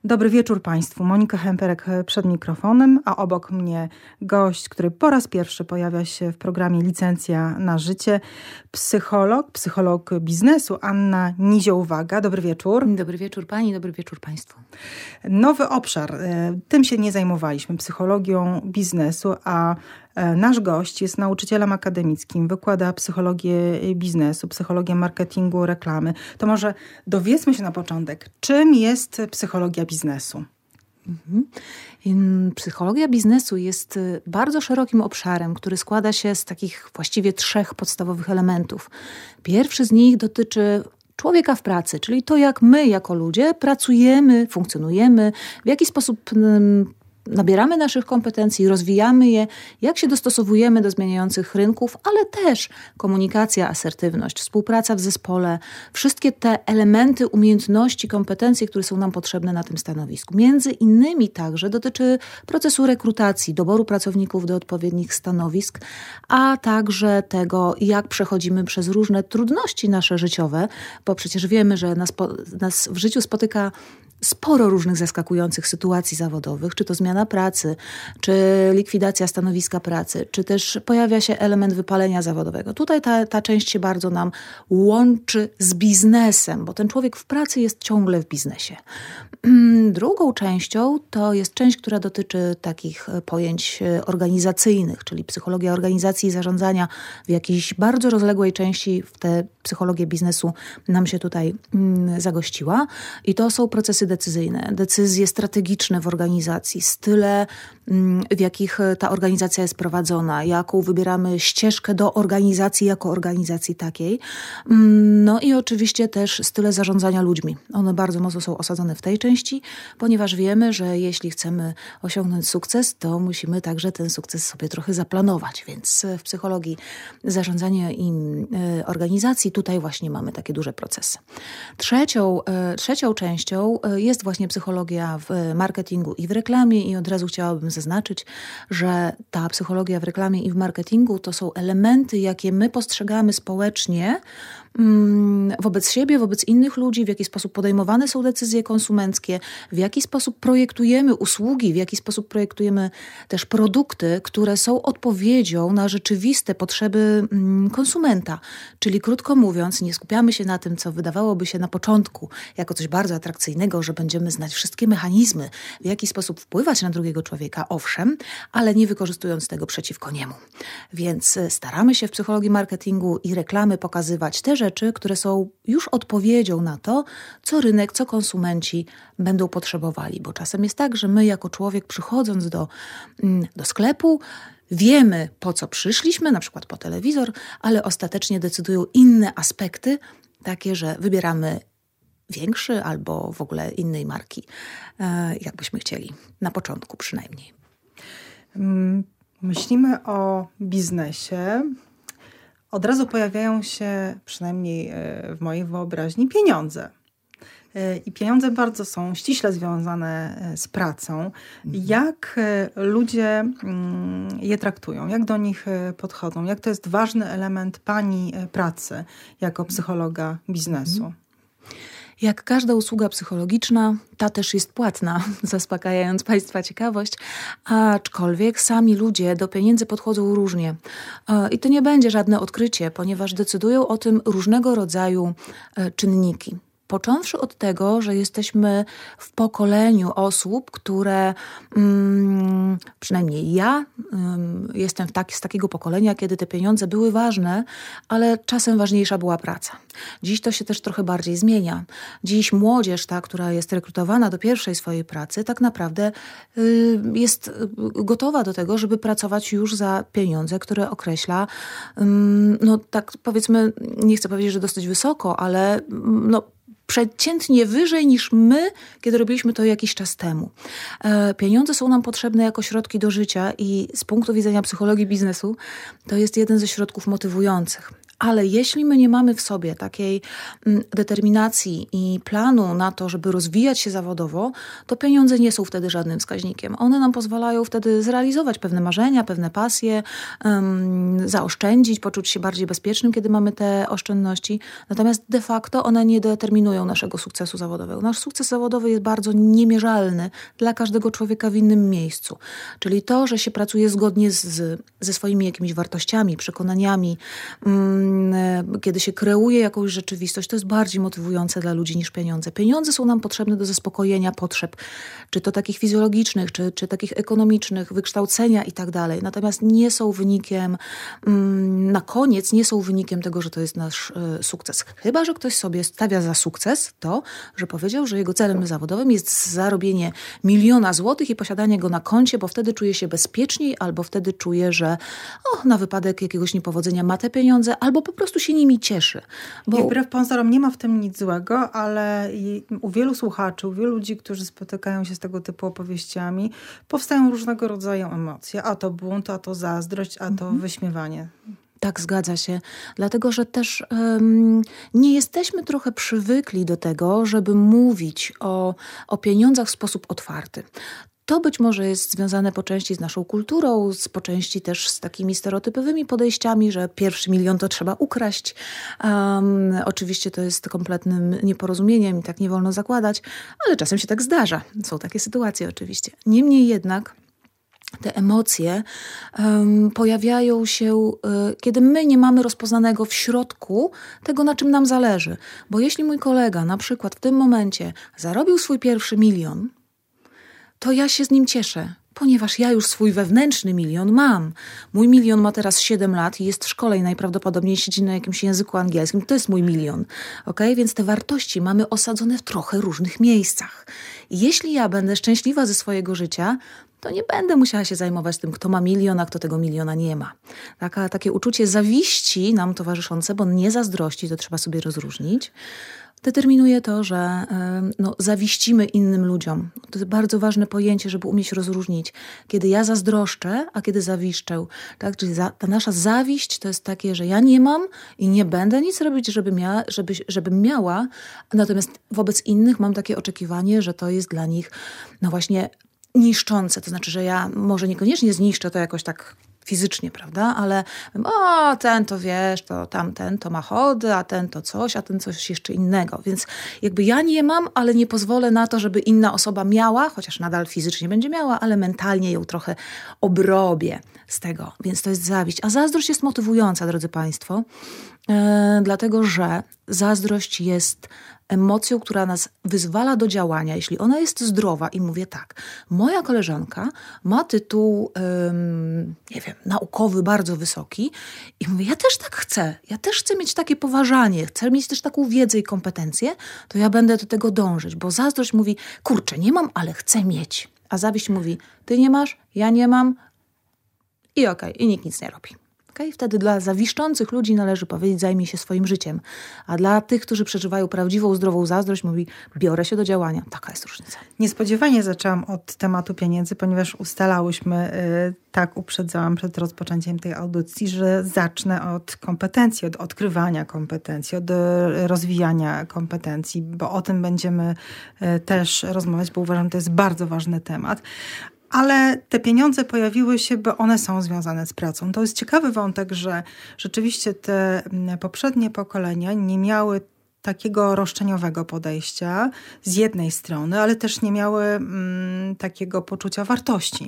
Dobry wieczór Państwu. Monika Hemperek przed mikrofonem, a obok mnie gość, który po raz pierwszy pojawia się w programie Licencja na życie. Psycholog biznesu Anna Nizioł-Waga. Dobry wieczór. Dobry wieczór Pani, dobry wieczór Państwu. Nowy obszar. Tym się nie zajmowaliśmy, psychologią biznesu, a nasz gość jest nauczycielem akademickim, wykłada psychologię biznesu, psychologię marketingu, reklamy. To może dowiedzmy się na początek, czym jest psychologia biznesu? Psychologia biznesu jest bardzo szerokim obszarem, który składa się z takich właściwie 3 podstawowych elementów. Pierwszy z nich dotyczy człowieka w pracy, czyli to, jak my jako ludzie pracujemy, funkcjonujemy, w jaki sposób nabieramy naszych kompetencji, rozwijamy je, jak się dostosowujemy do zmieniających rynków, ale też komunikacja, asertywność, współpraca w zespole, wszystkie te elementy, umiejętności, kompetencje, które są nam potrzebne na tym stanowisku. Między innymi także dotyczy procesu rekrutacji, doboru pracowników do odpowiednich stanowisk, a także tego, jak przechodzimy przez różne trudności nasze życiowe, bo przecież wiemy, że nas w życiu spotyka sporo różnych zaskakujących sytuacji zawodowych, czy to zmiana pracy, czy likwidacja stanowiska pracy, czy też pojawia się element wypalenia zawodowego. Tutaj ta część się bardzo nam łączy z biznesem, bo ten człowiek w pracy jest ciągle w biznesie. Drugą częścią to jest część, która dotyczy takich pojęć organizacyjnych, czyli psychologia organizacji i zarządzania w jakiejś bardzo rozległej części w tę psychologię biznesu nam się tutaj zagościła. I to są procesy decyzyjne, decyzje strategiczne w organizacji, style, w jakich ta organizacja jest prowadzona, jaką wybieramy ścieżkę do organizacji jako organizacji takiej. No i oczywiście też style zarządzania ludźmi. One bardzo mocno są osadzone w tej części, ponieważ wiemy, że jeśli chcemy osiągnąć sukces, to musimy także ten sukces sobie trochę zaplanować. Więc w psychologii zarządzania i organizacji tutaj właśnie mamy takie duże procesy. Trzecią częścią jest właśnie psychologia w marketingu i w reklamie i od razu chciałabym zaznaczyć, że ta psychologia w reklamie i w marketingu to są elementy, jakie my postrzegamy społecznie wobec siebie, wobec innych ludzi, w jaki sposób podejmowane są decyzje konsumenckie, w jaki sposób projektujemy usługi, w jaki sposób projektujemy też produkty, które są odpowiedzią na rzeczywiste potrzeby konsumenta. Czyli krótko mówiąc, nie skupiamy się na tym, co wydawałoby się na początku jako coś bardzo atrakcyjnego, że będziemy znać wszystkie mechanizmy, w jaki sposób wpływać na drugiego człowieka, owszem, ale nie wykorzystując tego przeciwko niemu. Więc staramy się w psychologii marketingu i reklamy pokazywać te rzeczy, które są już odpowiedzią na to, co rynek, co konsumenci będą potrzebowali. Bo czasem jest tak, że my jako człowiek przychodząc do sklepu, wiemy, po co przyszliśmy, na przykład po telewizor, ale ostatecznie decydują inne aspekty, takie, że wybieramy większy albo w ogóle innej marki, jakbyśmy chcieli, na początku przynajmniej. Myślimy o biznesie. Od razu pojawiają się, przynajmniej w mojej wyobraźni, pieniądze. I pieniądze bardzo są ściśle związane z pracą. Jak ludzie je traktują? Jak do nich podchodzą? Jak to jest ważny element Pani pracy jako psychologa biznesu? Jak każda usługa psychologiczna, ta też jest płatna, zaspokajając Państwa ciekawość, aczkolwiek sami ludzie do pieniędzy podchodzą różnie. I to nie będzie żadne odkrycie, ponieważ decydują o tym różnego rodzaju czynniki. Począwszy od tego, że jesteśmy w pokoleniu osób, które, przynajmniej ja, jestem z takiego pokolenia, kiedy te pieniądze były ważne, ale czasem ważniejsza była praca. Dziś to się też trochę bardziej zmienia. Dziś młodzież, ta, która jest rekrutowana do pierwszej swojej pracy, tak naprawdę jest gotowa do tego, żeby pracować już za pieniądze, które określa, no tak powiedzmy, nie chcę powiedzieć, że dosyć wysoko, ale przeciętnie wyżej niż my, kiedy robiliśmy to jakiś czas temu. Pieniądze są nam potrzebne jako środki do życia i z punktu widzenia psychologii biznesu to jest jeden ze środków motywujących. Ale jeśli my nie mamy w sobie takiej determinacji i planu na to, żeby rozwijać się zawodowo, to pieniądze nie są wtedy żadnym wskaźnikiem. One nam pozwalają wtedy zrealizować pewne marzenia, pewne pasje, zaoszczędzić, poczuć się bardziej bezpiecznym, kiedy mamy te oszczędności. Natomiast de facto one nie determinują naszego sukcesu zawodowego. Nasz sukces zawodowy jest bardzo niemierzalny dla każdego człowieka w innym miejscu. Czyli to, że się pracuje zgodnie ze swoimi jakimiś wartościami, przekonaniami, kiedy się kreuje jakąś rzeczywistość, to jest bardziej motywujące dla ludzi niż pieniądze. Pieniądze są nam potrzebne do zaspokojenia potrzeb, czy to takich fizjologicznych, czy takich ekonomicznych, wykształcenia i tak dalej. Natomiast nie są wynikiem, na koniec nie są wynikiem tego, że to jest nasz sukces. Chyba że ktoś sobie stawia za sukces to, że powiedział, że jego celem zawodowym jest zarobienie 1 000 000 złotych i posiadanie go na koncie, bo wtedy czuje się bezpieczniej, albo wtedy czuje, że na wypadek jakiegoś niepowodzenia ma te pieniądze, albo po prostu się nimi cieszy. Bo... I wbrew pozorom nie ma w tym nic złego, ale u wielu słuchaczy, u wielu ludzi, którzy spotykają się z tego typu opowieściami, powstają różnego rodzaju emocje. A to bunt, a to zazdrość, a to wyśmiewanie. Tak, zgadza się. Dlatego, że też nie jesteśmy trochę przywykli do tego, żeby mówić o pieniądzach w sposób otwarty. To być może jest związane po części z naszą kulturą, po części też z takimi stereotypowymi podejściami, że 1 milion to trzeba ukraść. Oczywiście to jest kompletnym nieporozumieniem i tak nie wolno zakładać, ale czasem się tak zdarza. Są takie sytuacje oczywiście. Niemniej jednak te emocje pojawiają się, kiedy my nie mamy rozpoznanego w środku tego, na czym nam zależy. Bo jeśli mój kolega na przykład w tym momencie zarobił swój 1 milion, to ja się z nim cieszę, ponieważ ja już swój wewnętrzny 1 milion mam. Mój 1 milion ma teraz 7 lat i jest w szkole i najprawdopodobniej siedzi na jakimś języku angielskim. To jest mój 1 milion. Okay? Więc te wartości mamy osadzone w trochę różnych miejscach. I jeśli ja będę szczęśliwa ze swojego życia, to nie będę musiała się zajmować tym, kto ma 1 milion, a kto tego 1 miliona nie ma. Takie uczucie zawiści nam towarzyszące, bo nie zazdrości, to trzeba sobie rozróżnić, determinuje to, że zawiścimy innym ludziom. To jest bardzo ważne pojęcie, żeby umieć rozróżnić, kiedy ja zazdroszczę, a kiedy zawiszczę. Tak? Czyli ta nasza zawiść to jest takie, że ja nie mam i nie będę nic robić, żebym miała, natomiast wobec innych mam takie oczekiwanie, że to jest dla nich właśnie niszczące. To znaczy, że ja może niekoniecznie zniszczę to jakoś tak fizycznie, prawda? Ale ten to wiesz, to tamten to ma chody, a ten to coś, a ten coś jeszcze innego. Więc jakby ja nie mam, ale nie pozwolę na to, żeby inna osoba miała, chociaż nadal fizycznie będzie miała, ale mentalnie ją trochę obrobię z tego. Więc to jest zawiść. A zazdrość jest motywująca, drodzy Państwo, dlatego, że zazdrość jest emocją, która nas wyzwala do działania, jeśli ona jest zdrowa. I mówię tak, moja koleżanka ma tytuł, naukowy bardzo wysoki i mówię, ja też tak chcę. Ja też chcę mieć takie poważanie, chcę mieć też taką wiedzę i kompetencje, to ja będę do tego dążyć, bo zazdrość mówi, kurczę, nie mam, ale chcę mieć. A zawiść mówi, ty nie masz, ja nie mam i i nikt nic nie robi. Okay? Wtedy dla zawiszczących ludzi należy powiedzieć, zajmij się swoim życiem. A dla tych, którzy przeżywają prawdziwą, zdrową zazdrość, mówi, biorę się do działania. Taka jest różnica. Niespodziewanie zaczęłam od tematu pieniędzy, ponieważ ustalałyśmy, tak uprzedzałam przed rozpoczęciem tej audycji, że zacznę od kompetencji, od odkrywania kompetencji, od rozwijania kompetencji, bo o tym będziemy też rozmawiać, bo uważam, że to jest bardzo ważny temat. Ale te pieniądze pojawiły się, bo one są związane z pracą. To jest ciekawy wątek, że rzeczywiście te poprzednie pokolenia nie miały takiego roszczeniowego podejścia z jednej strony, ale też nie miały takiego poczucia wartości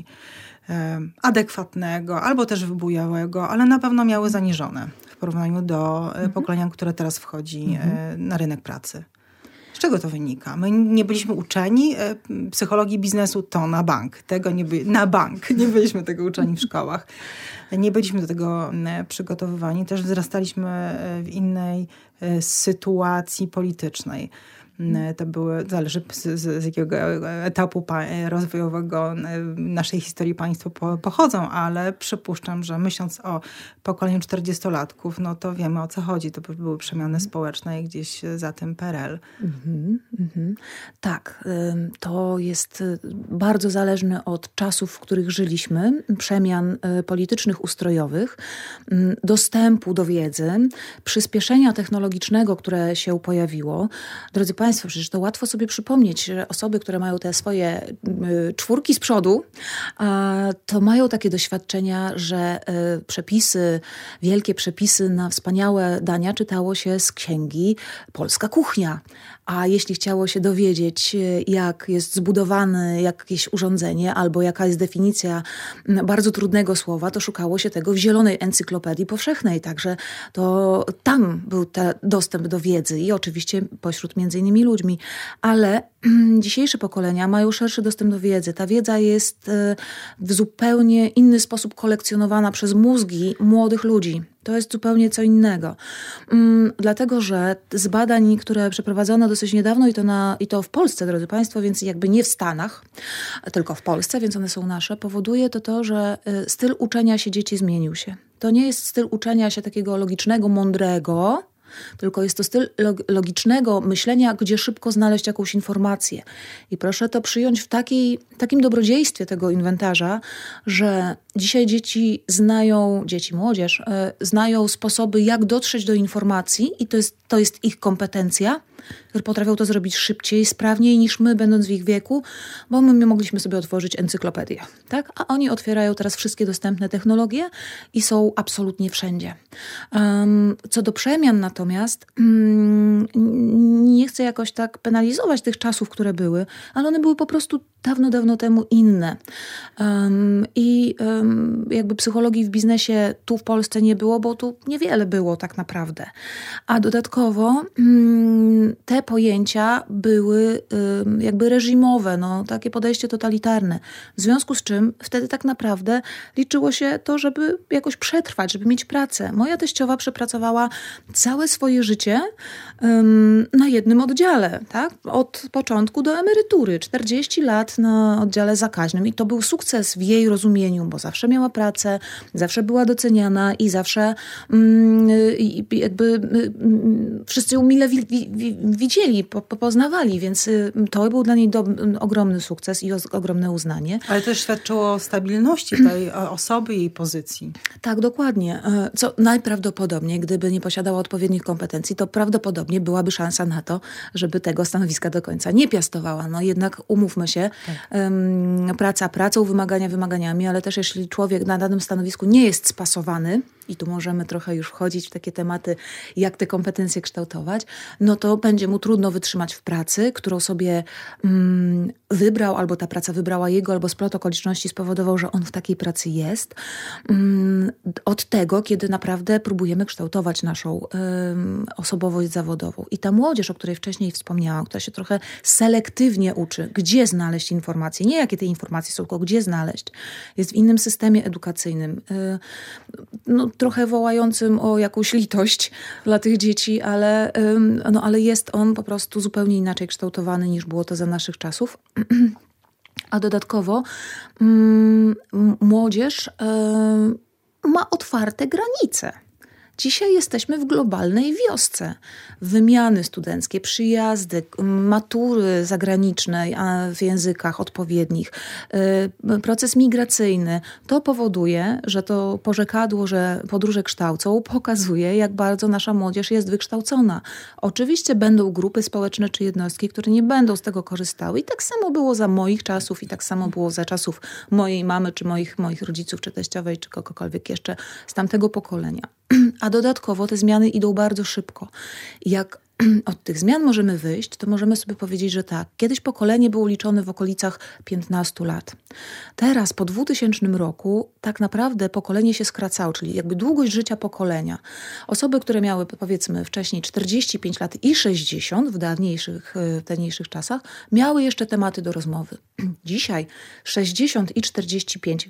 adekwatnego albo też wybujałego, ale na pewno miały zaniżone w porównaniu do pokolenia, które teraz wchodzi na rynek pracy. Z czego to wynika? My nie byliśmy uczeni psychologii biznesu, to na bank. Nie byliśmy tego uczeni w szkołach. Nie byliśmy do tego przygotowywani. Też wzrastaliśmy w innej sytuacji politycznej. To zależy z jakiego etapu rozwojowego naszej historii państwo pochodzą, ale przypuszczam, że myśląc o pokoleniu 40-latków, no to wiemy, o co chodzi. To były przemiany społeczne i gdzieś za tym PRL. Tak, to jest bardzo zależne od czasów, w których żyliśmy, przemian politycznych, ustrojowych, dostępu do wiedzy, przyspieszenia technologicznego, które się pojawiło. Drodzy Państwo, przecież to łatwo sobie przypomnieć, że osoby, które mają te swoje 4 z przodu, to mają takie doświadczenia, że przepisy, wielkie przepisy na wspaniałe dania czytało się z księgi Polska Kuchnia. A jeśli chciało się dowiedzieć, jak jest zbudowane jakieś urządzenie albo jaka jest definicja bardzo trudnego słowa, to szukało się tego w Zielonej Encyklopedii Powszechnej. Także to tam był ten dostęp do wiedzy i oczywiście pośród między innymi ludźmi. Ale dzisiejsze pokolenia mają szerszy dostęp do wiedzy. Ta wiedza jest w zupełnie inny sposób kolekcjonowana przez mózgi młodych ludzi. To jest zupełnie co innego. Dlatego, że z badań, które przeprowadzono dosyć niedawno i to w Polsce, drodzy Państwo, więc jakby nie w Stanach, tylko w Polsce, więc one są nasze, powoduje to, że styl uczenia się dzieci zmienił się. To nie jest styl uczenia się takiego logicznego, mądrego, tylko jest to styl logicznego myślenia, gdzie szybko znaleźć jakąś informację. I proszę to przyjąć w takim dobrodziejstwie tego inwentarza, że dzisiaj młodzież znają sposoby, jak dotrzeć do informacji i to jest ich kompetencja, które potrafią to zrobić szybciej, sprawniej niż my, będąc w ich wieku, bo my mogliśmy sobie otworzyć encyklopedię, tak? A oni otwierają teraz wszystkie dostępne technologie i są absolutnie wszędzie. Co do przemian natomiast, nie chcę jakoś tak penalizować tych czasów, które były, ale one były po prostu dawno, dawno temu inne. Jakby psychologii w biznesie tu w Polsce nie było, bo tu niewiele było tak naprawdę. A dodatkowo te pojęcia były jakby reżimowe, takie podejście totalitarne. W związku z czym wtedy tak naprawdę liczyło się to, żeby jakoś przetrwać, żeby mieć pracę. Moja teściowa przepracowała całe swoje życie na jednym oddziale, tak? Od początku do emerytury. 40 lat na oddziale zakaźnym i to był sukces w jej rozumieniu, bo zawsze miała pracę, zawsze była doceniana i zawsze wszyscy ją mile widzieli, poznawali, więc to był dla niej ogromny sukces i ogromne uznanie. Ale też świadczyło o stabilności tej osoby i jej pozycji. Tak, dokładnie. Co najprawdopodobniej, gdyby nie posiadała odpowiednich kompetencji, to prawdopodobnie byłaby szansa na to, żeby tego stanowiska do końca nie piastowała. Jednak umówmy się, praca pracą, wymagania wymaganiami, ale też jeśli człowiek na danym stanowisku nie jest spasowany, i tu możemy trochę już wchodzić w takie tematy, jak te kompetencje kształtować, to będzie mu trudno wytrzymać w pracy, którą sobie wybrał, albo ta praca wybrała jego, albo splot okoliczności spowodował, że on w takiej pracy jest, od tego, kiedy naprawdę próbujemy kształtować naszą osobowość zawodową. I ta młodzież, o której wcześniej wspomniałam, która się trochę selektywnie uczy, gdzie znaleźć informacje, nie jakie te informacje są, tylko gdzie znaleźć, jest w innym systemie edukacyjnym, trochę wołającym o jakąś litość dla tych dzieci, ale jest on po prostu zupełnie inaczej kształtowany niż było to za naszych czasów. A dodatkowo młodzież ma otwarte granice. Dzisiaj jesteśmy w globalnej wiosce. Wymiany studenckie, przyjazdy, matury zagraniczne w językach odpowiednich, proces migracyjny. To powoduje, że to porzekadło, że podróże kształcą, pokazuje, jak bardzo nasza młodzież jest wykształcona. Oczywiście będą grupy społeczne czy jednostki, które nie będą z tego korzystały. I tak samo było za moich czasów i tak samo było za czasów mojej mamy, czy moich rodziców, czy teściowej, czy kogokolwiek jeszcze z tamtego pokolenia. A dodatkowo te zmiany idą bardzo szybko. Jak od tych zmian możemy wyjść, to możemy sobie powiedzieć, że tak, kiedyś pokolenie było liczone w okolicach 15 lat. Teraz po 2000 roku tak naprawdę pokolenie się skracało, czyli jakby długość życia pokolenia. Osoby, które miały powiedzmy wcześniej 45 lat i 60 w dawniejszych czasach, miały jeszcze tematy do rozmowy. Dzisiaj 60 i 45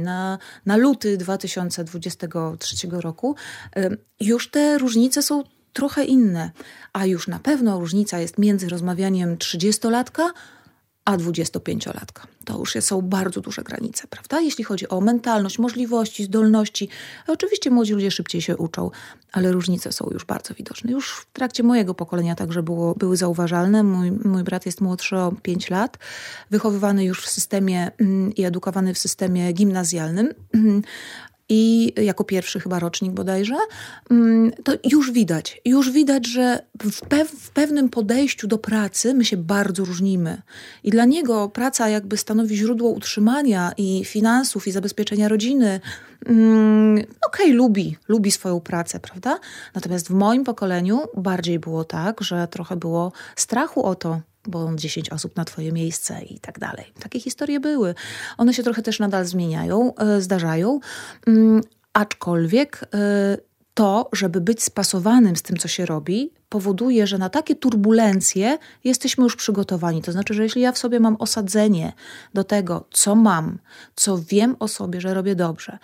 na luty 2023 roku już te różnice są trochę inne. A już na pewno różnica jest między rozmawianiem 30-latka a 25-latka. To już są bardzo duże granice, prawda? Jeśli chodzi o mentalność, możliwości, zdolności. Oczywiście młodzi ludzie szybciej się uczą, ale różnice są już bardzo widoczne. Już w trakcie mojego pokolenia także były zauważalne. Mój brat jest młodszy o 5 lat, wychowywany już w systemie i edukowany w systemie gimnazjalnym. I jako pierwszy chyba rocznik bodajże, to już widać, że w pewnym podejściu do pracy my się bardzo różnimy. I dla niego praca jakby stanowi źródło utrzymania i finansów, i zabezpieczenia rodziny. Lubi swoją pracę, prawda? Natomiast w moim pokoleniu bardziej było tak, że trochę było strachu o to, bo 10 osób na twoje miejsce i tak dalej. Takie historie były. One się trochę też nadal zdarzają, aczkolwiek to, żeby być spasowanym z tym, co się robi, powoduje, że na takie turbulencje jesteśmy już przygotowani. To znaczy, że jeśli ja w sobie mam osadzenie do tego, co mam, co wiem o sobie, że robię dobrze,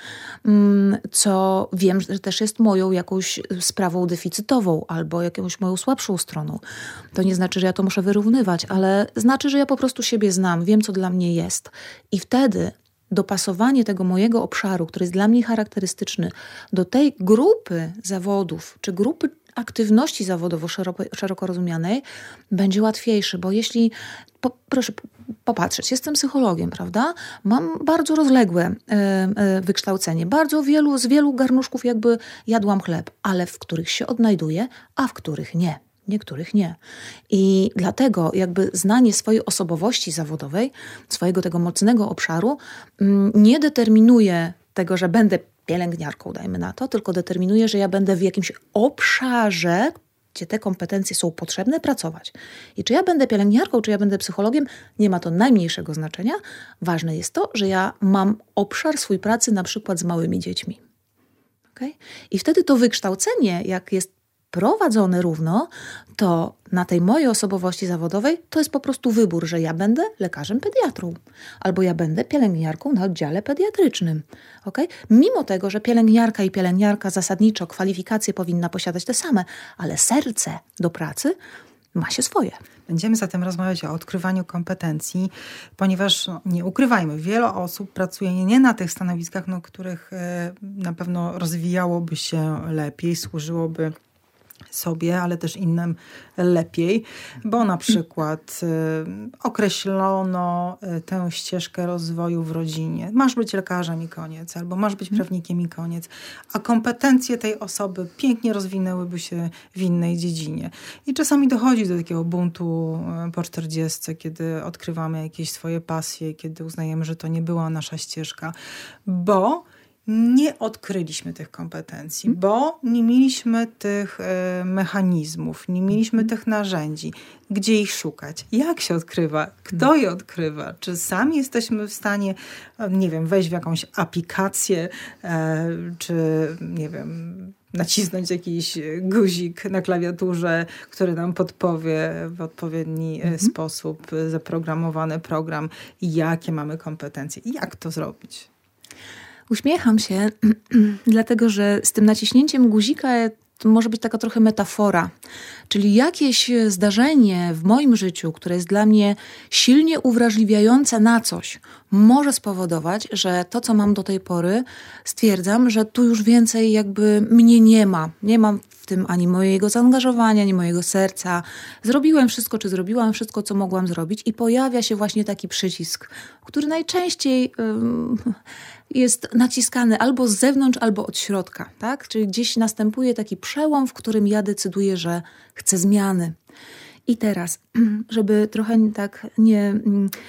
co wiem, że też jest moją jakąś sprawą deficytową albo jakąś moją słabszą stroną, to nie znaczy, że ja to muszę wyrównywać, ale znaczy, że ja po prostu siebie znam, wiem, co dla mnie jest. I wtedy dopasowanie tego mojego obszaru, który jest dla mnie charakterystyczny, do tej grupy zawodów, czy grupy aktywności zawodowo szeroko rozumianej, będzie łatwiejszy, bo jeśli, proszę popatrzeć, jestem psychologiem, prawda? Mam bardzo rozległe wykształcenie, z wielu garnuszków jakby jadłam chleb, ale w których się odnajduję, a w których nie. Niektórych nie. I dlatego jakby znanie swojej osobowości zawodowej, swojego tego mocnego obszaru nie determinuje tego, że będę pielęgniarką, dajmy na to, tylko determinuje, że ja będę w jakimś obszarze, gdzie te kompetencje są potrzebne, pracować. I czy ja będę pielęgniarką, czy ja będę psychologiem, nie ma to najmniejszego znaczenia. Ważne jest to, że ja mam obszar swój pracy na przykład z małymi dziećmi. Okay? I wtedy to wykształcenie, jak jest prowadzone równo, to na tej mojej osobowości zawodowej to jest po prostu wybór, że ja będę lekarzem pediatrą albo ja będę pielęgniarką na oddziale pediatrycznym. Okay? Mimo tego, że pielęgniarka zasadniczo kwalifikacje powinna posiadać te same, ale serce do pracy ma się swoje. Będziemy zatem rozmawiać o odkrywaniu kompetencji, ponieważ nie ukrywajmy, wiele osób pracuje nie na tych stanowiskach, których na pewno rozwijałoby się lepiej, służyłoby sobie, ale też innym lepiej, bo na przykład określono tę ścieżkę rozwoju w rodzinie. Masz być lekarzem i koniec, albo masz być prawnikiem i koniec, a kompetencje tej osoby pięknie rozwinęłyby się w innej dziedzinie. I czasami dochodzi do takiego buntu po 40, kiedy odkrywamy jakieś swoje pasje, kiedy uznajemy, że to nie była nasza ścieżka, bo nie odkryliśmy tych kompetencji, bo nie mieliśmy tych mechanizmów, nie mieliśmy tych narzędzi. Gdzie ich szukać? Jak się odkrywa? Kto je odkrywa? Czy sami jesteśmy w stanie, nie wiem, wejść w jakąś aplikację, czy, nie wiem, nacisnąć jakiś guzik na klawiaturze, który nam podpowie w odpowiedni sposób zaprogramowany program, jakie mamy kompetencje i jak to zrobić? Uśmiecham się, dlatego że z tym naciśnięciem guzika to może być taka trochę metafora. Czyli jakieś zdarzenie w moim życiu, które jest dla mnie silnie uwrażliwiające na coś, może spowodować, że to, co mam do tej pory, stwierdzam, że tu już więcej jakby mnie nie ma. Nie mam w tym ani mojego zaangażowania, ani mojego serca. Zrobiłam wszystko, co mogłam zrobić i pojawia się właśnie taki przycisk, który najczęściej jest naciskany albo z zewnątrz, albo od środka, tak? Czyli gdzieś następuje taki przełom, w którym ja decyduję, że chcę zmiany. I teraz, żeby trochę tak nie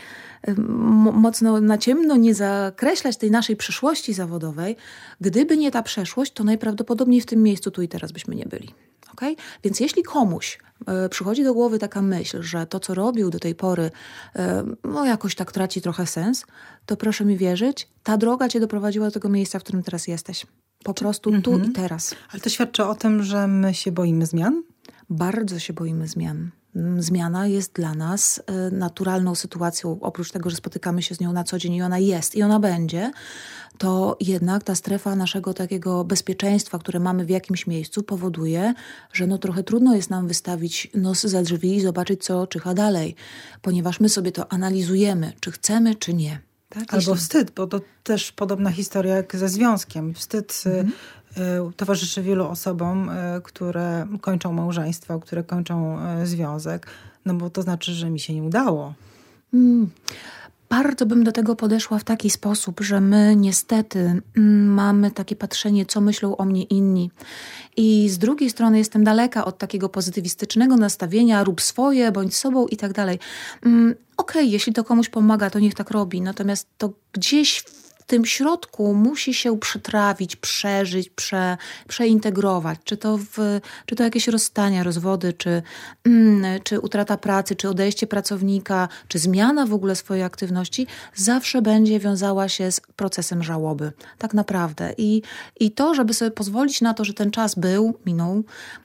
mocno na ciemno nie zakreślać tej naszej przeszłości zawodowej, gdyby nie ta przeszłość, to najprawdopodobniej w tym miejscu tu i teraz byśmy nie byli. Okay? Więc jeśli komuś przychodzi do głowy taka myśl, że to, co robił do tej pory, jakoś tak traci trochę sens, to proszę mi wierzyć, ta droga cię doprowadziła do tego miejsca, w którym teraz jesteś. Po prostu tu i teraz. Ale to świadczy o tym, że my się boimy zmian? Bardzo się boimy zmian. zmiana jest dla nas naturalną sytuacją, oprócz tego, że spotykamy się z nią na co dzień i ona jest i ona będzie, to jednak ta strefa naszego takiego bezpieczeństwa, które mamy w jakimś miejscu, powoduje, że trochę trudno jest nam wystawić nos za drzwi i zobaczyć, co czyha dalej, ponieważ my sobie to analizujemy, czy chcemy, czy nie. Tak? Albo wstyd, bo to też podobna historia jak ze związkiem. Wstyd towarzyszy wielu osobom, które kończą małżeństwo, które kończą związek, bo to znaczy, że mi się nie udało. Bardzo bym do tego podeszła w taki sposób, że my niestety mamy takie patrzenie, co myślą o mnie inni. I z drugiej strony jestem daleka od takiego pozytywistycznego nastawienia, rób swoje, bądź sobą i tak dalej. Okej, jeśli to komuś pomaga, to niech tak robi. Natomiast to gdzieś w tym środku musi się przetrawić, przeżyć, przeintegrować. Czy to jakieś rozstania, rozwody, czy utrata pracy, czy odejście pracownika, czy zmiana w ogóle swojej aktywności, zawsze będzie wiązała się z procesem żałoby. Tak naprawdę. I to, żeby sobie pozwolić na to, że ten czas minął,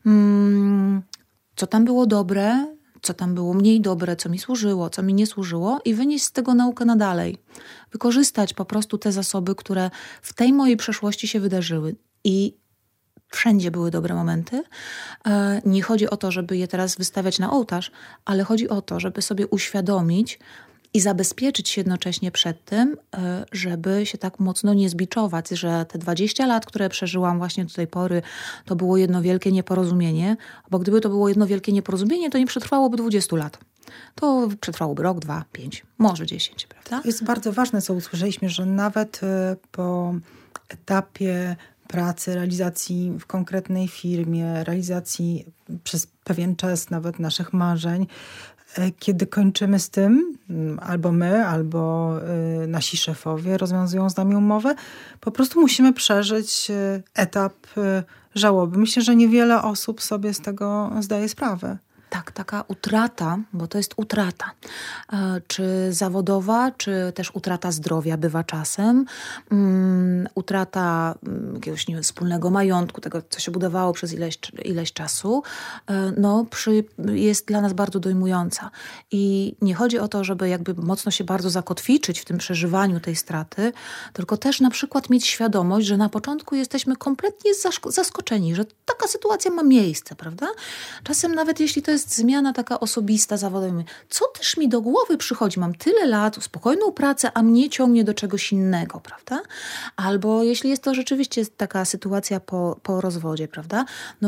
co tam było dobre, co tam było mniej dobre, co mi służyło, co mi nie służyło i wynieść z tego naukę na dalej. Wykorzystać po prostu te zasoby, które w tej mojej przeszłości się wydarzyły. I wszędzie były dobre momenty. Nie chodzi o to, żeby je teraz wystawiać na ołtarz, ale chodzi o to, żeby sobie uświadomić i zabezpieczyć się jednocześnie przed tym, żeby się tak mocno nie zbiczować, że te 20 lat, które przeżyłam właśnie do tej pory, to było jedno wielkie nieporozumienie, bo gdyby to było jedno wielkie nieporozumienie, to nie przetrwałoby 20 lat. To przetrwałoby rok, 2, 5, może 10, prawda? Jest bardzo ważne, co usłyszeliśmy, że nawet po etapie pracy, realizacji w konkretnej firmie, realizacji przez pewien czas nawet naszych marzeń, kiedy kończymy z tym, albo my, albo nasi szefowie rozwiązują z nami umowę, po prostu musimy przeżyć etap żałoby. Myślę, że niewiele osób sobie z tego zdaje sprawę. Tak, taka utrata, bo to jest utrata, czy zawodowa, czy też utrata zdrowia bywa czasem, utrata jakiegoś wspólnego majątku, tego, co się budowało przez ileś czasu, jest dla nas bardzo dojmująca. I nie chodzi o to, żeby jakby mocno się bardzo zakotwiczyć w tym przeżywaniu tej straty, tylko też na przykład mieć świadomość, że na początku jesteśmy kompletnie zaskoczeni, że taka sytuacja ma miejsce, prawda? Czasem nawet jeśli to jest zmiana taka osobista, zawodowa. Co też mi do głowy przychodzi? Mam tyle lat, spokojną pracę, a mnie ciągnie do czegoś innego, prawda? Albo jeśli jest to rzeczywiście taka sytuacja po rozwodzie, prawda?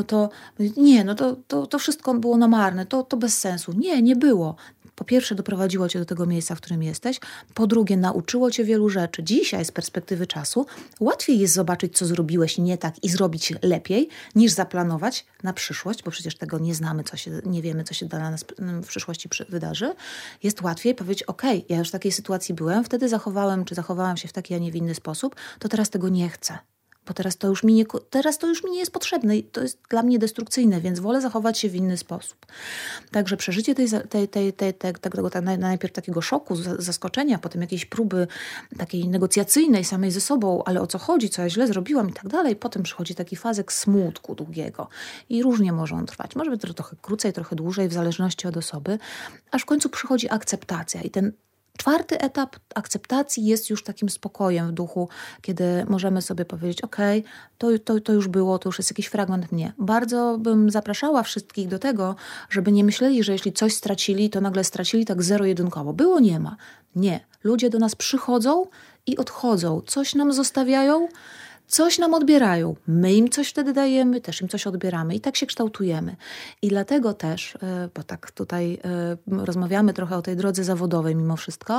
To wszystko było na marne, to bez sensu. Nie było. Po pierwsze, doprowadziło cię do tego miejsca, w którym jesteś. Po drugie, nauczyło cię wielu rzeczy. Dzisiaj z perspektywy czasu łatwiej jest zobaczyć, co zrobiłeś nie tak i zrobić lepiej, niż zaplanować na przyszłość, bo przecież tego nie znamy, nie wiemy, co się dla nas w przyszłości wydarzy. Jest łatwiej powiedzieć, ja już w takiej sytuacji byłem, wtedy zachowałam się w taki, a nie w inny sposób, to teraz tego nie chcę. Bo teraz to już mi nie jest potrzebne i to jest dla mnie destrukcyjne, więc wolę zachować się w inny sposób. Także przeżycie tego najpierw takiego szoku, zaskoczenia, potem jakiejś próby takiej negocjacyjnej samej ze sobą, ale o co chodzi, co ja źle zrobiłam i tak dalej. Potem przychodzi taki fazek smutku długiego i różnie może on trwać. Może być trochę krócej, trochę dłużej, w zależności od osoby, aż w końcu przychodzi akceptacja i ten 4. etap akceptacji jest już takim spokojem w duchu, kiedy możemy sobie powiedzieć, to już było, to już jest jakiś fragment mnie. Bardzo bym zapraszała wszystkich do tego, żeby nie myśleli, że jeśli coś stracili, to nagle stracili tak zero-jedynkowo. Było, nie ma. Nie. Ludzie do nas przychodzą i odchodzą. Coś nam zostawiają, coś nam odbierają. My im coś wtedy dajemy, też im coś odbieramy i tak się kształtujemy. I dlatego też, bo tak tutaj rozmawiamy trochę o tej drodze zawodowej mimo wszystko,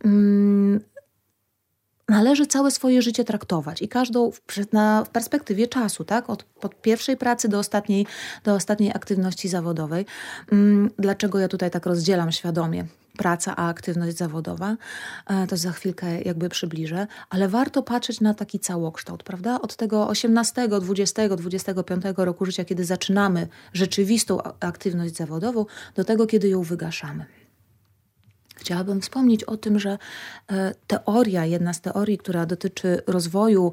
należy całe swoje życie traktować i każdą w perspektywie czasu, tak? Od pierwszej pracy do ostatniej aktywności zawodowej. Dlaczego ja tutaj tak rozdzielam świadomie praca a aktywność zawodowa? To za chwilkę jakby przybliżę, ale warto patrzeć na taki całokształt, prawda? Od tego 18, 20, 25 roku życia, kiedy zaczynamy rzeczywistą aktywność zawodową, do tego, kiedy ją wygaszamy. Chciałabym wspomnieć o tym, że jedna z teorii, która dotyczy rozwoju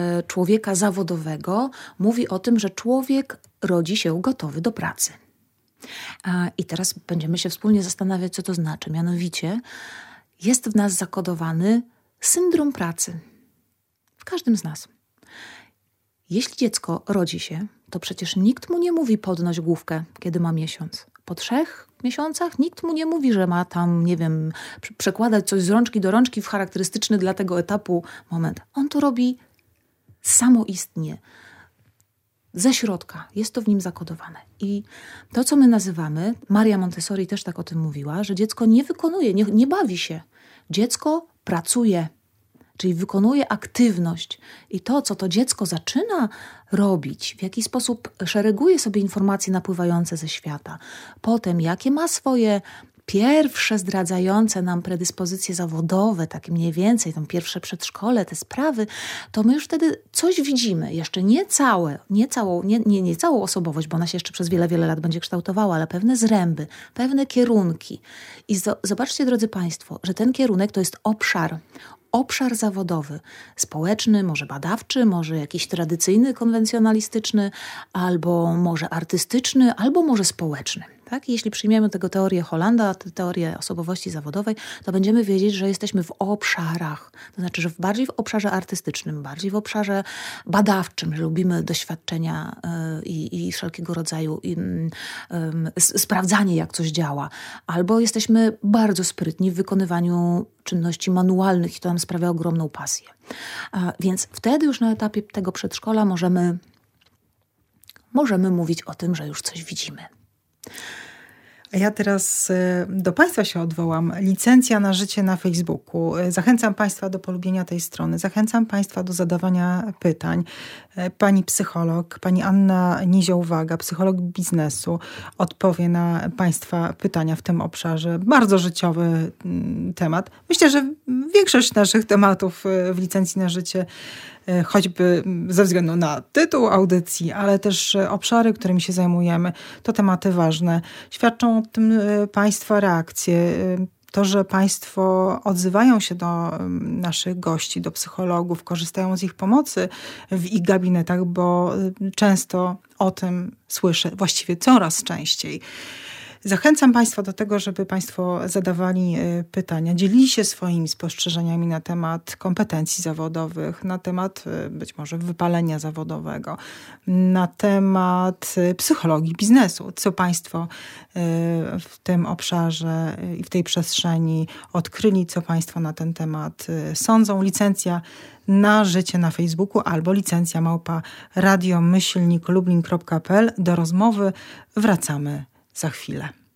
człowieka zawodowego, mówi o tym, że człowiek rodzi się gotowy do pracy. I teraz będziemy się wspólnie zastanawiać, co to znaczy. Mianowicie jest w nas zakodowany syndrom pracy. W każdym z nas. Jeśli dziecko rodzi się, to przecież nikt mu nie mówi podnoś główkę, kiedy ma miesiąc. Po 3 miesiącach nikt mu nie mówi, że ma tam, nie wiem, przekładać coś z rączki do rączki w charakterystyczny dla tego etapu moment. On to robi samoistnie. Ze środka. Jest to w nim zakodowane. I to, co my nazywamy, Maria Montessori też tak o tym mówiła, że dziecko nie wykonuje, nie bawi się. Dziecko pracuje, czyli wykonuje aktywność. I to, co to dziecko zaczyna robić, w jaki sposób szereguje sobie informacje napływające ze świata, potem jakie ma swoje pierwsze zdradzające nam predyspozycje zawodowe, takie mniej więcej, tam pierwsze przedszkole, te sprawy, to my już wtedy coś widzimy. Jeszcze nie całą osobowość, bo ona się jeszcze przez wiele, wiele lat będzie kształtowała, ale pewne zręby, pewne kierunki. I zobaczcie, drodzy Państwo, że ten kierunek to jest obszar zawodowy, społeczny, może badawczy, może jakiś tradycyjny, konwencjonalistyczny, albo może artystyczny, albo może społeczny. Tak? I jeśli przyjmiemy tego teorię Hollanda, teorię osobowości zawodowej, to będziemy wiedzieć, że jesteśmy w obszarach. To znaczy, że bardziej w obszarze artystycznym, bardziej w obszarze badawczym, że lubimy doświadczenia i wszelkiego rodzaju sprawdzanie, jak coś działa. Albo jesteśmy bardzo sprytni w wykonywaniu czynności manualnych i to nam sprawia ogromną pasję. Więc wtedy już na etapie tego przedszkola możemy mówić o tym, że już coś widzimy. A ja teraz do Państwa się odwołam. Licencja na życie na Facebooku. Zachęcam Państwa do polubienia tej strony. Zachęcam Państwa do zadawania pytań. Pani psycholog, pani Anna Nizioł-Waga, psycholog biznesu, odpowie na Państwa pytania w tym obszarze. Bardzo życiowy temat. Myślę, że większość naszych tematów w licencji na życie, choćby ze względu na tytuł audycji, ale też obszary, którymi się zajmujemy, to tematy ważne. Świadczą o tym Państwa reakcje. To, że Państwo odzywają się do naszych gości, do psychologów, korzystają z ich pomocy w ich gabinetach, bo często o tym słyszę, właściwie coraz częściej. Zachęcam Państwa do tego, żeby Państwo zadawali pytania, dzielili się swoimi spostrzeżeniami na temat kompetencji zawodowych, na temat być może wypalenia zawodowego, na temat psychologii biznesu. Co Państwo w tym obszarze i w tej przestrzeni odkryli, co Państwo na ten temat sądzą. Licencja na życie na Facebooku albo licencja @radio-lublin.pl. Do rozmowy wracamy za chwilę.